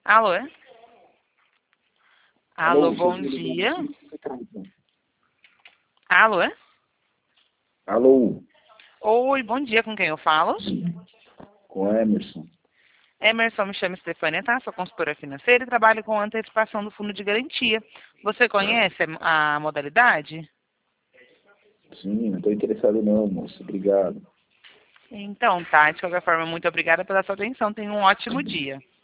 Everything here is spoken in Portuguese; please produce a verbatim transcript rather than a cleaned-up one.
Alô? Alô, Alô, bom seu filho, dia. bom dia. Alô? Alô, Oi, bom dia, com quem eu falo? com Emerson. Emerson, me chama Stefania, tá? Sou consultora financeira e trabalho com antecipação do fundo de garantia. Você conhece a modalidade? Sim, não estou interessado não, moço. Obrigado. Então, tá. De qualquer forma, muito obrigada pela sua atenção. Tenha um ótimo dia.